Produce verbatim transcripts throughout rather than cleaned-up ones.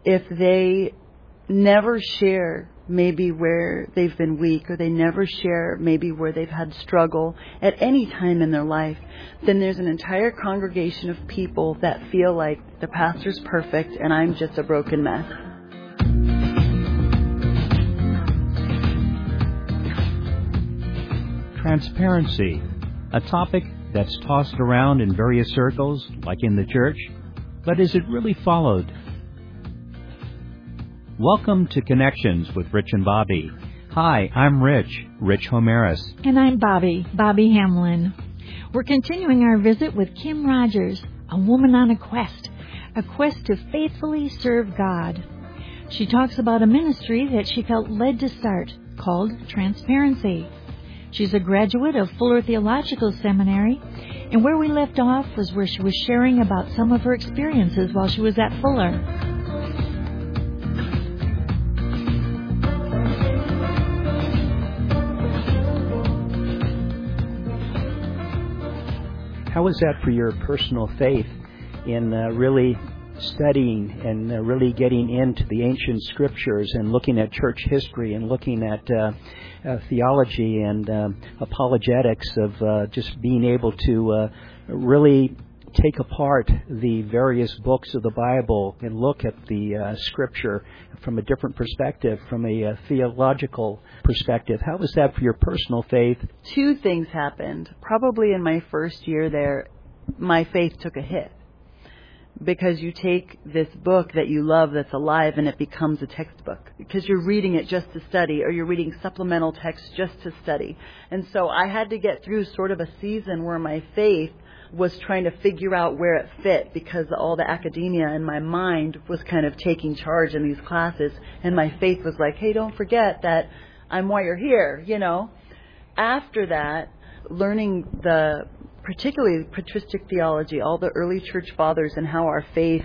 if they never share maybe where they've been weak, or they never share maybe where they've had struggle at any time in their life, then there's an entire congregation of people that feel like the pastor's perfect and I'm just a broken mess. Transparency, a topic that's tossed around in various circles, like in the church, but is it really followed? Welcome to Connections with Rich and Bobby. Hi, I'm Rich, Rich Homeris. And I'm Bobby, Bobby Hamlin. We're continuing our visit with Kim Rogers, a woman on a quest, a quest to faithfully serve God. She talks about a ministry that she felt led to start, called Transparency. She's a graduate of Fuller Theological Seminary, and where we left off was where she was sharing about some of her experiences while she was at Fuller. How was that for your personal faith in uh, really studying and uh, really getting into the ancient scriptures and looking at church history and looking at uh, uh, theology and uh, apologetics of uh, just being able to uh, really take apart the various books of the Bible and look at the uh, scripture from a different perspective, from a uh, theological perspective? How was that for your personal faith? Two things happened. Probably in my first year there, my faith took a hit. Because you take this book that you love that's alive and it becomes a textbook. Because you're reading it just to study, or you're reading supplemental text just to study. And so I had to get through sort of a season where my faith was trying to figure out where it fit, because all the academia in my mind was kind of taking charge in these classes, and my faith was like, hey, don't forget that I'm why you're here, you know. After that, learning the, particularly patristic theology, all the early church fathers and how our faith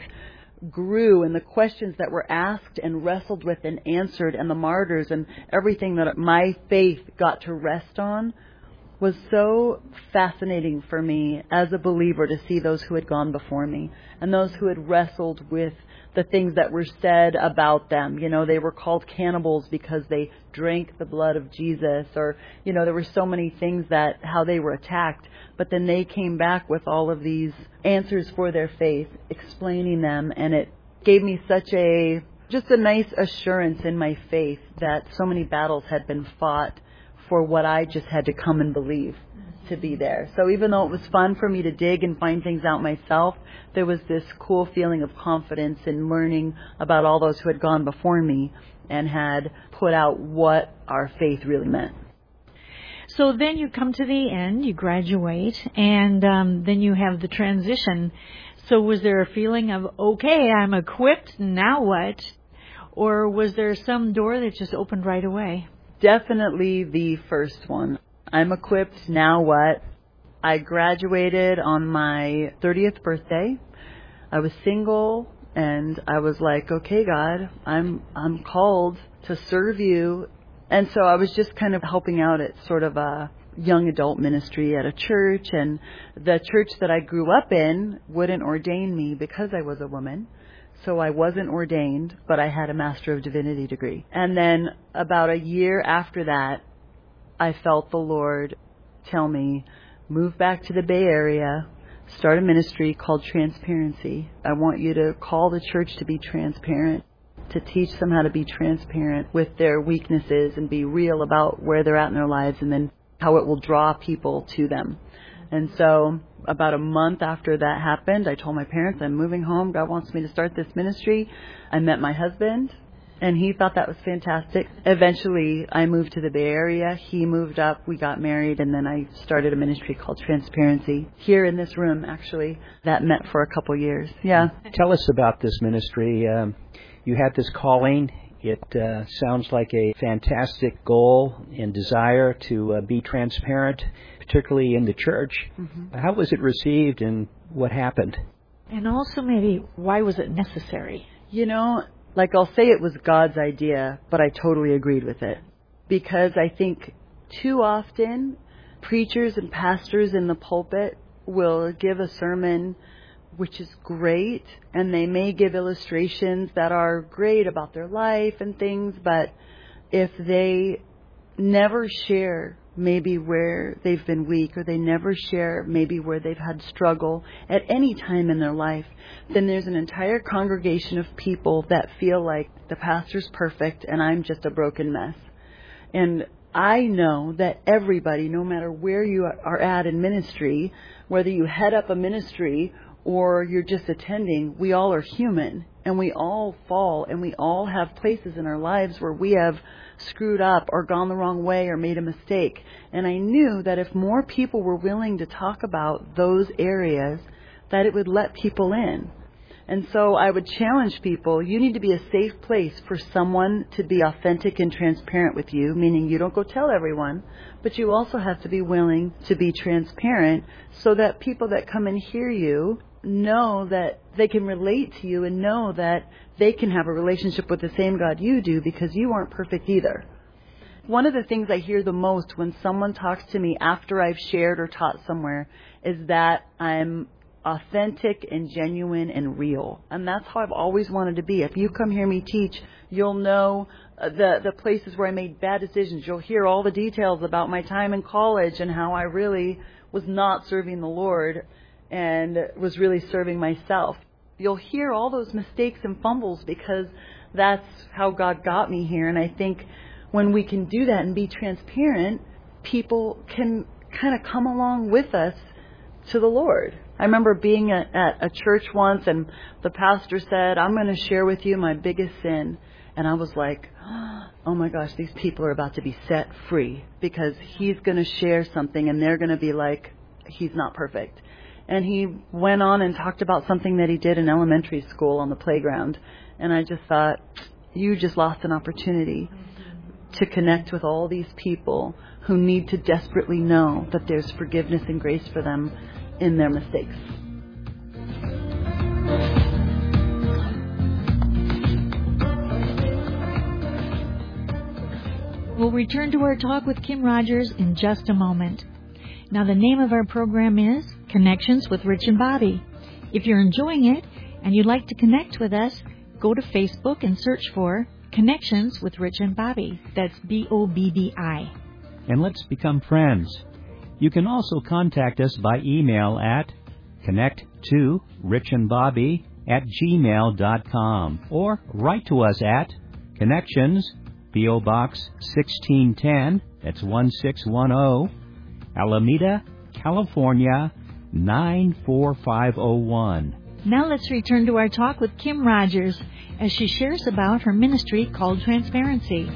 grew and the questions that were asked and wrestled with and answered and the martyrs and everything that my faith got to rest on, was so fascinating for me as a believer to see those who had gone before me and those who had wrestled with the things that were said about them. You know, they were called cannibals because they drank the blood of Jesus, or, you know, there were so many things that, how they were attacked. But then they came back with all of these answers for their faith, explaining them, and it gave me such a, just a nice assurance in my faith that so many battles had been fought for what I just had to come and believe to be there. So even though it was fun for me to dig and find things out myself, there was this cool feeling of confidence in learning about all those who had gone before me and had put out what our faith really meant. So then you come to the end, you graduate, and um, then you have the transition. So was there a feeling of, okay, I'm equipped, now what? Or was there some door that just opened right away? Definitely the first one. I'm equipped, now what? I graduated on my thirtieth birthday. I was single, and I was like, okay, God, I'm I'm called to serve you. And so I was just kind of helping out at sort of a young adult ministry at a church, and the church that I grew up in wouldn't ordain me because I was a woman. So I wasn't ordained, but I had a Master of Divinity degree. And then about a year after that, I felt the Lord tell me, move back to the Bay Area, start a ministry called Transparency. I want you to call the church to be transparent, to teach them how to be transparent with their weaknesses and be real about where they're at in their lives, and then how it will draw people to them. And so about a month after that happened, I told my parents, I'm moving home. God wants me to start this ministry. I met my husband, and he thought that was fantastic. Eventually, I moved to the Bay Area. He moved up. We got married, and then I started a ministry called Transparency here in this room, actually, that met for a couple years. Yeah. Tell us about this ministry. Um, you had this calling. It uh, sounds like a fantastic goal and desire to uh, be transparent, particularly in the church. Mm-hmm. How was it received, and what happened? And also maybe, why was it necessary? You know, like I'll say it was God's idea, but I totally agreed with it. Because I think too often preachers and pastors in the pulpit will give a sermon which is great, and they may give illustrations that are great about their life and things, but if they never share maybe where they've been weak, or they never share maybe where they've had struggle at any time in their life, then there's an entire congregation of people that feel like the pastor's perfect and I'm just a broken mess. And I know that everybody, no matter where you are at in ministry, whether you head up a ministry or you're just attending, we all are human, and we all fall, and we all have places in our lives where we have screwed up or gone the wrong way or made a mistake. And I knew that if more people were willing to talk about those areas, that it would let people in. And so I would challenge people, you need to be a safe place for someone to be authentic and transparent with you, meaning you don't go tell everyone, but you also have to be willing to be transparent so that people that come and hear you know that they can relate to you and know that they can have a relationship with the same God you do, because you aren't perfect either. One of the things I hear the most when someone talks to me after I've shared or taught somewhere is that I'm authentic and genuine and real. And that's how I've always wanted to be. If you come hear me teach, you'll know the the places where I made bad decisions. You'll hear all the details about my time in college and how I really was not serving the Lord and was really serving myself. You'll hear all those mistakes and fumbles, because that's how God got me here. And I think when we can do that and be transparent, people can kind of come along with us to the Lord. I remember being at, at a church once, and the pastor said, I'm going to share with you my biggest sin. And I was like, oh my gosh, these people are about to be set free, because he's going to share something and they're going to be like, he's not perfect. And he went on and talked about something that he did in elementary school on the playground. And I just thought, you just lost an opportunity to connect with all these people who need to desperately know that there's forgiveness and grace for them in their mistakes. We'll return to our talk with Kim Rogers in just a moment. Now, the name of our program is Connections with Rich and Bobby. If you're enjoying it and you'd like to connect with us, go to Facebook and search for Connections with Rich and Bobby. That's B O B B I. And let's become friends. You can also contact us by email at connect to richandbobby at gmail dot com, or write to us at Connections, P O Box sixteen ten, that's one six one zero, Alameda, California, nine four five zero one. Now let's return to our talk with Kim Rogers as she shares about her ministry called Transparency.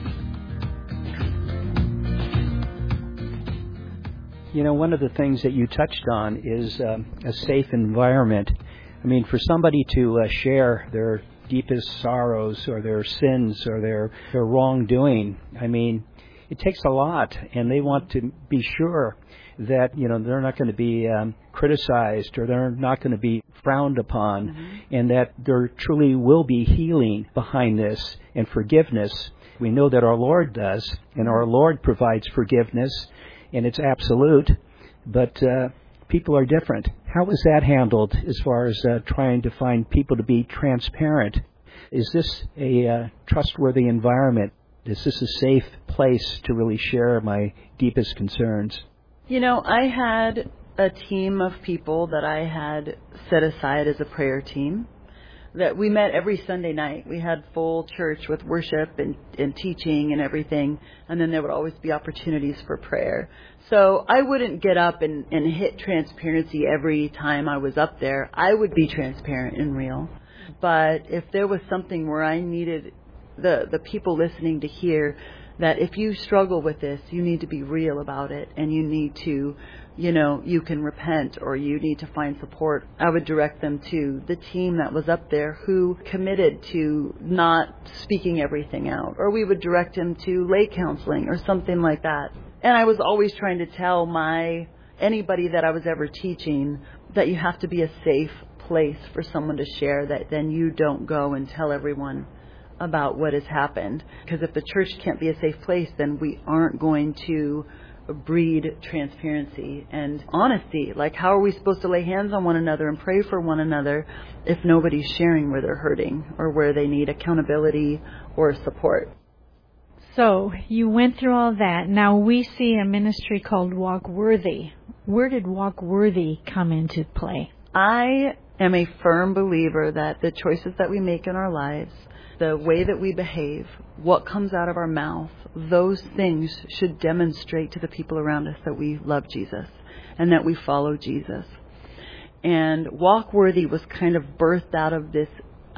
You know, one of the things that you touched on is um, a safe environment. I mean, for somebody to uh, share their deepest sorrows or their sins or their, their wrongdoing, I mean, it takes a lot, and they want to be sure that, you know, they're not going to be um, criticized, or they're not going to be frowned upon, mm-hmm. and that there truly will be healing behind this and forgiveness. We know that our Lord does, and our Lord provides forgiveness, and it's absolute, but uh, people are different. How is that handled as far as uh, trying to find people to be transparent? Is this a uh, trustworthy environment? Is this a safe place to really share my deepest concerns? You know, I had a team of people that I had set aside as a prayer team that we met every Sunday night. We had full church with worship and, and teaching and everything, and then there would always be opportunities for prayer. So I wouldn't get up and, and hit transparency every time I was up there. I would be transparent and real. But if there was something where I needed the, the people listening to hear that if you struggle with this, you need to be real about it, and you need to, you know, you can repent, or you need to find support, I would direct them to the team that was up there who committed to not speaking everything out, or we would direct them to lay counseling or something like that. And I was always trying to tell my anybody that I was ever teaching that you have to be a safe place for someone to share, that then you don't go and tell everyone about what has happened. Because if the church can't be a safe place, then we aren't going to breed transparency and honesty. Like, how are we supposed to lay hands on one another and pray for one another if nobody's sharing where they're hurting or where they need accountability or support? So, you went through all that. Now we see a ministry called Walk Worthy. Where did Walk Worthy come into play? I am a firm believer that the choices that we make in our lives, the way that we behave, what comes out of our mouth, those things should demonstrate to the people around us that we love Jesus and that we follow Jesus. And Walk Worthy was kind of birthed out of this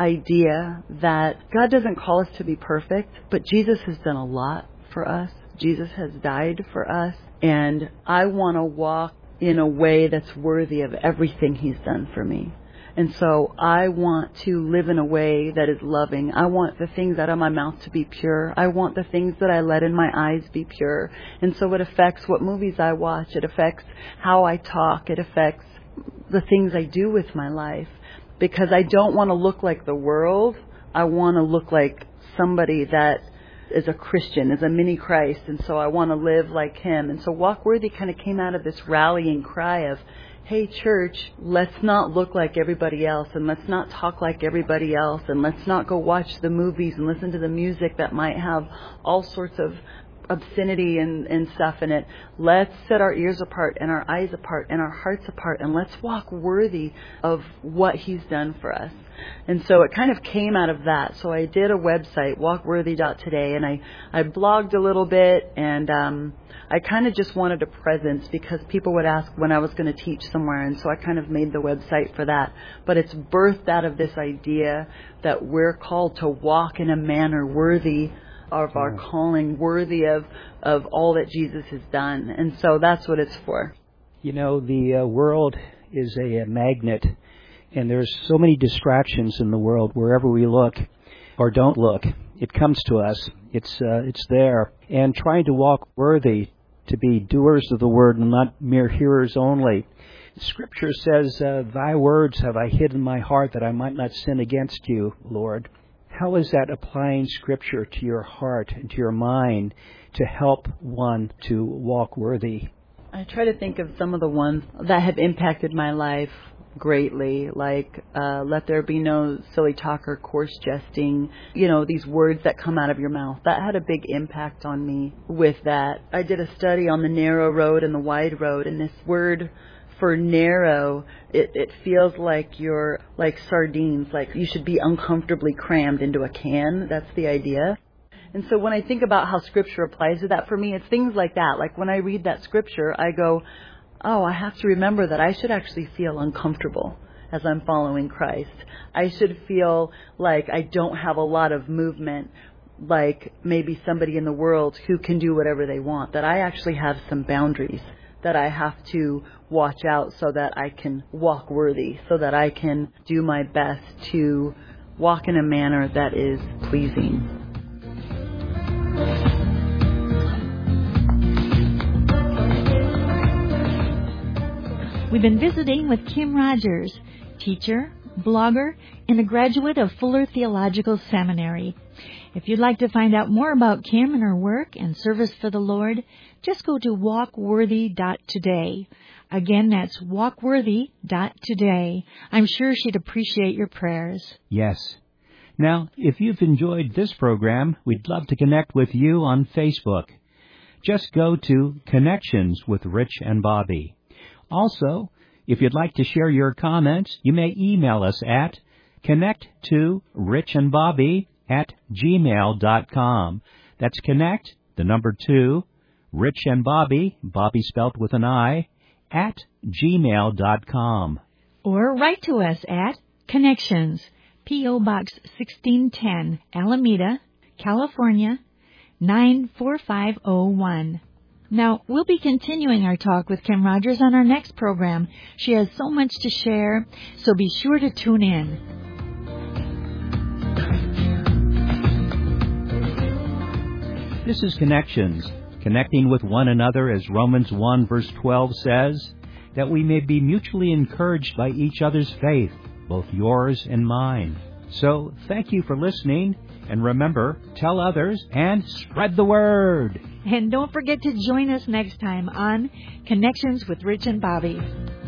idea that God doesn't call us to be perfect, but Jesus has done a lot for us. Jesus has died for us, and I want to walk in a way that's worthy of everything He's done for me. And so I want to live in a way that is loving. I want the things out of my mouth to be pure. I want the things that I let in my eyes be pure. And so it affects what movies I watch. It affects how I talk. It affects the things I do with my life. Because I don't want to look like the world. I want to look like somebody that is a Christian, is a mini Christ. And so I want to live like Him. And so Walk Worthy kind of came out of this rallying cry of, hey, church, let's not look like everybody else, and let's not talk like everybody else, and let's not go watch the movies and listen to the music that might have all sorts of obscenity and, and stuff in it. Let's set our ears apart and our eyes apart and our hearts apart, and let's walk worthy of what He's done for us. And so it kind of came out of that. So I did a website, walk worthy dot today, and I, I blogged a little bit, and um, I kind of just wanted a presence because people would ask when I was going to teach somewhere, and so I kind of made the website for that. But it's birthed out of this idea that we're called to walk in a manner worthy of our calling, worthy of, of all that Jesus has done. And so that's what it's for. You know, the uh, world is a, a magnet, and there's so many distractions in the world. Wherever we look or don't look, it comes to us. It's uh, it's there. And trying to walk worthy, to be doers of the word and not mere hearers only. Scripture says, uh, Thy words have I hid in my heart that I might not sin against you, Lord. How is that applying Scripture to your heart and to your mind to help one to walk worthy? I try to think of some of the ones that have impacted my life greatly, like uh, let there be no silly talk or coarse jesting, you know, these words that come out of your mouth. That had a big impact on me with that. I did a study on the narrow road and the wide road, and this word for narrow, it, it feels like you're like sardines, like you should be uncomfortably crammed into a can. That's the idea. And so when I think about how Scripture applies to that for me, it's things like that. Like when I read that Scripture, I go, oh, I have to remember that I should actually feel uncomfortable as I'm following Christ. I should feel like I don't have a lot of movement, like maybe somebody in the world who can do whatever they want, that I actually have some boundaries that I have to watch out so that I can walk worthy, so that I can do my best to walk in a manner that is pleasing. We've been visiting with Kim Rogers, teacher, blogger, and a graduate of Fuller Theological Seminary. If you'd like to find out more about Kim and her work and service for the Lord, just go to walk worthy dot today. Again, that's walk worthy dot today. I'm sure she'd appreciate your prayers. Yes. Now, if you've enjoyed this program, we'd love to connect with you on Facebook. Just go to Connections with Rich and Bobby. Also, if you'd like to share your comments, you may email us at connect to rich and bobby at gmail dot com. That's connect, the number two, Rich and Bobby, Bobby spelt with an I, at gmail dot com. Or write to us at Connections, P O. Box sixteen ten, Alameda, California, nine four five oh one. Now, we'll be continuing our talk with Kim Rogers on our next program. She has so much to share, so be sure to tune in. This is Connections, connecting with one another, as Romans one verse twelve says, that we may be mutually encouraged by each other's faith, both yours and mine. So, thank you for listening, and remember, tell others and spread the word. And don't forget to join us next time on Connections with Rich and Bobby.